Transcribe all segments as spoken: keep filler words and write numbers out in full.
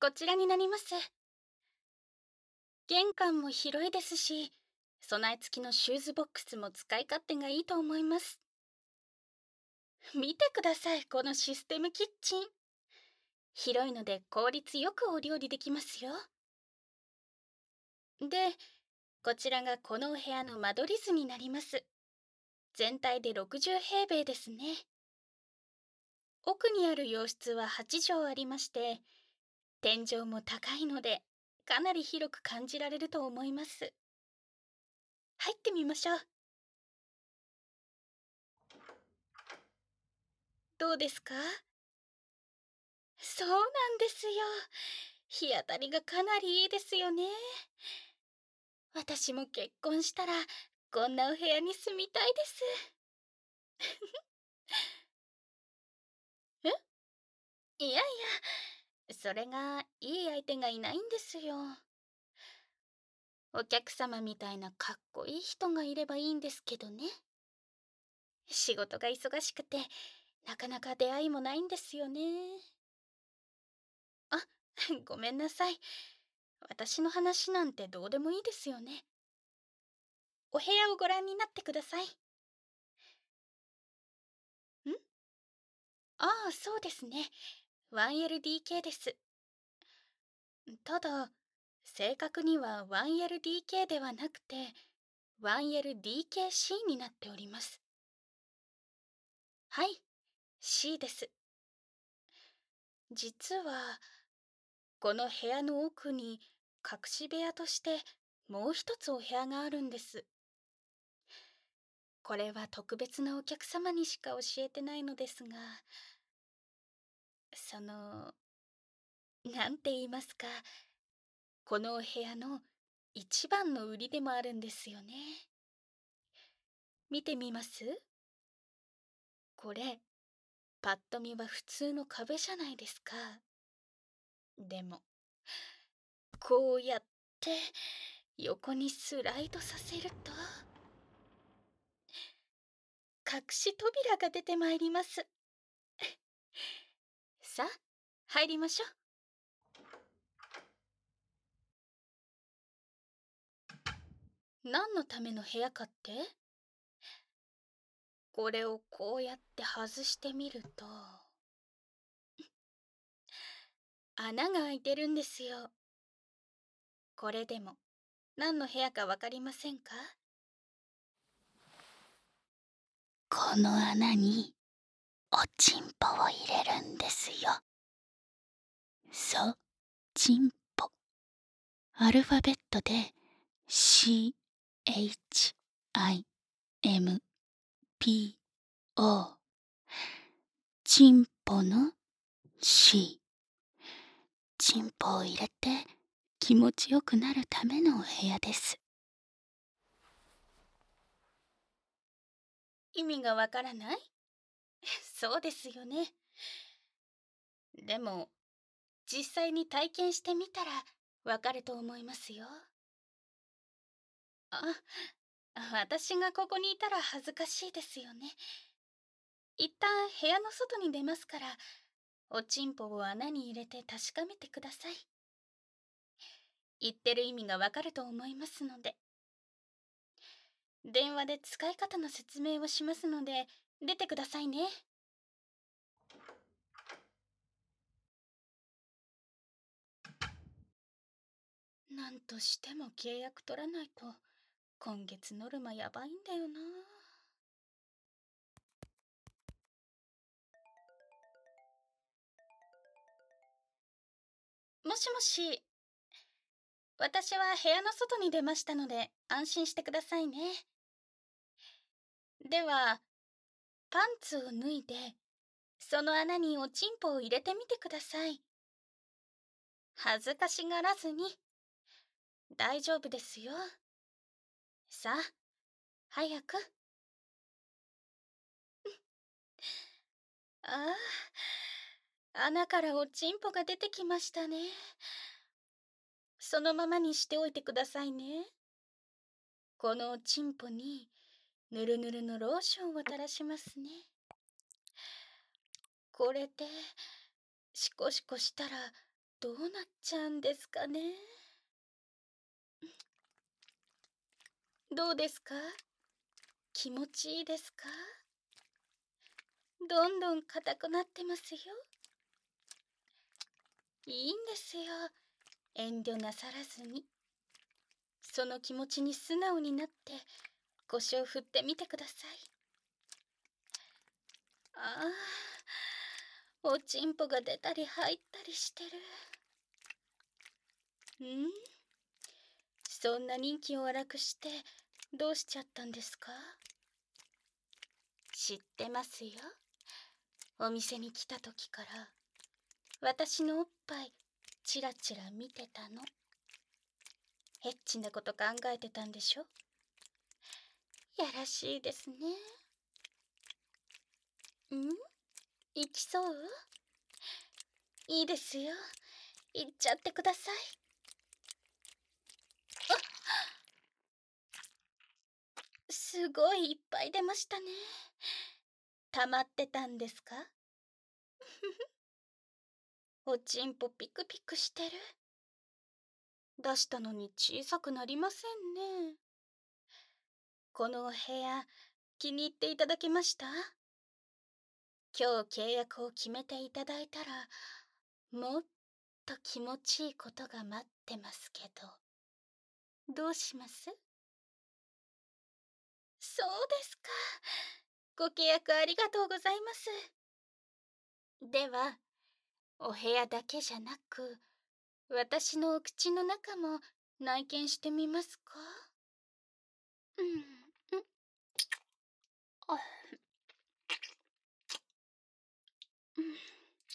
こちらになります。玄関も広いですし、備え付きのシューズボックスも使い勝手がいいと思います。見てください、このシステムキッチン。広いので効率よくお料理できますよ。で、こちらがこのお部屋の間取り図になります。全体でろくじゅう平米ですね。奥にある洋室ははち畳ありまして、天井も高いので、かなり広く感じられると思います。入ってみましょう。どうですか？そうなんですよ。日当たりがかなりいいですよね。私も結婚したら、こんなお部屋に住みたいです。え、いやいや、それがいい相手がいないんですよ。お客様みたいなかっこいい人がいればいいんですけどね。仕事が忙しくて、なかなか出会いもないんですよね。あ、ごめんなさい。私の話なんてどうでもいいですよね。お部屋をご覧になってください。んああ、そうですね。ワンエルディーケー です。ただ、正確には ワンエルディーケー ではなくて ワンエルディーケーシー になっております。はい、シー です。実は、この部屋の奥に隠し部屋としてもう一つお部屋があるんです。これは特別なお客様にしか教えてないのですが、その、なんて言いますか、このお部屋の一番の売りでもあるんですよね。見てみます？これ、パッと見は普通の壁じゃないですか。でも、こうやって横にスライドさせると、隠し扉が出てまいります。さあ、入りましょう。何のための部屋かって？これをこうやって外してみると、穴が開いてるんですよ。これでも何の部屋かわかりませんか？この穴におちんぽを入れるんですよ。そう、ちんぽ。アルファベットで シーエイチアイエムピーオー。ちんぽの C。ちんぽを入れて気持ちよくなるためのお部屋です。意味がわからない？そうですよね。でも、実際に体験してみたらわかると思いますよ。あ、私がここにいたら恥ずかしいですよね。一旦部屋の外に出ますから、おちんぽを穴に入れて確かめてください。言ってる意味がわかると思いますので。電話で使い方の説明をしますので、出てくださいね。なんとしても契約取らないと、今月ノルマやばいんだよな。もしもし、私は部屋の外に出ましたので安心してくださいね。では、パンツを脱いで、その穴におちんぽを入れてみてください。恥ずかしがらずに。大丈夫ですよ。さあ、早く。ああ、穴からおちんぽが出てきましたね。そのままにしておいてくださいね。このおちんぽにぬるぬるのローションを垂らしますね。これでシコシコしたらどうなっちゃうんですかね。どうですか？気持ちいいですか？どんどん硬くなってますよ。いいんですよ。遠慮なさらずに。その気持ちに素直になって腰を振ってみてください。ああ、おちんぽが出たり入ったりしてる。ん？そんな人気を荒くしてどうしちゃったんですか？知ってますよ。お店に来た時から私のおっぱいチラチラ見てたの。エッチなこと考えてたんでしょ？やらしいですね。ん？行きそう？いいですよ。行っちゃってください。あ、すごいいっぱい出ましたね。溜まってたんですか？おちんぽピクピクしてる。出したのに小さくなりませんね。このお部屋気に入っていただけました？今日契約を決めていただいたらもっと気持ちいいことが待ってますけど、どうします？そうですか。ご契約ありがとうございます。では、お部屋だけじゃなく、私のお口の中も内見してみますか？うん、うん、あ、うん、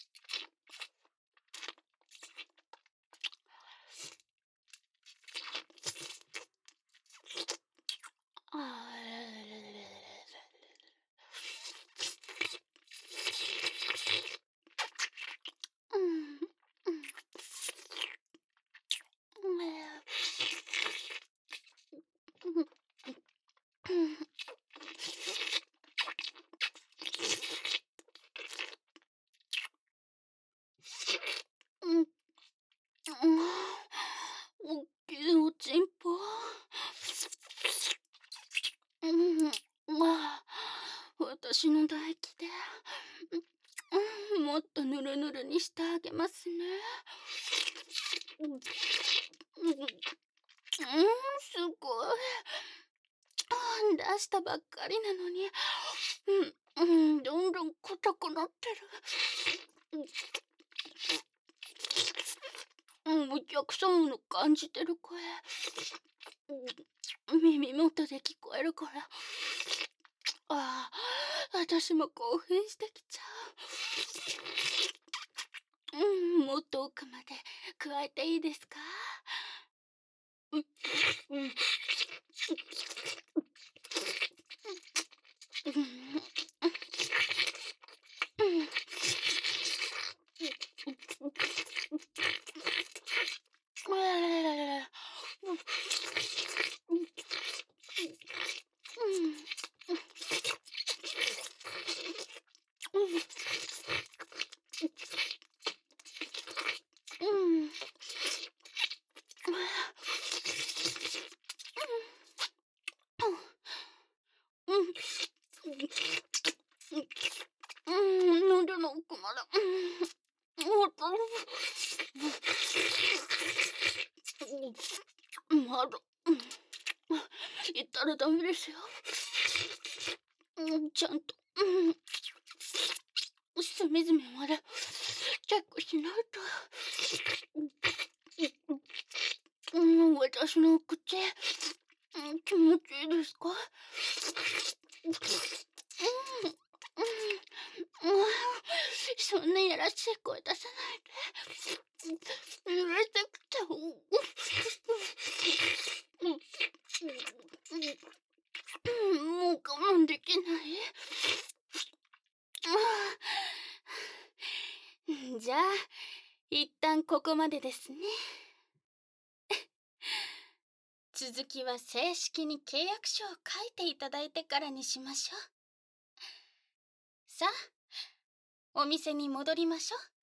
あー、うん、うん、うん、うん、うん、うん、おっきいおちんぽ。うん、ああ、私の唾液で、うん、もっとぬるぬるにしてあげますね。うん、うん、うんすごい。あ出したばっかりなのに、うん、うん、どんどん硬くなってる。うん、お客様の感じてる声、うん、耳元で聞こえるから、ああ、私も興奮してきちゃう。うん、もっと奥まで加えていいですか？うん、うん、うん、うん、あらららららら。うん、うん、うん、うん、うん。うん、うん、喉の奥まで、うん、もっと、うん、まだ、うん、言ったらダメですよ。うん、ちゃんと、うん、隅々までチェックしないと。うん、私の口、うん、気持ちいいですか？うん、うん、うん、そんなやらしい声出さないで。揺れてきちゃう。うん、うん、もう我慢できない。あじゃあ、一旦ここまでですね。続きは正式に契約書を書いていただいてからにしましょう。さあ、お店に戻りましょう。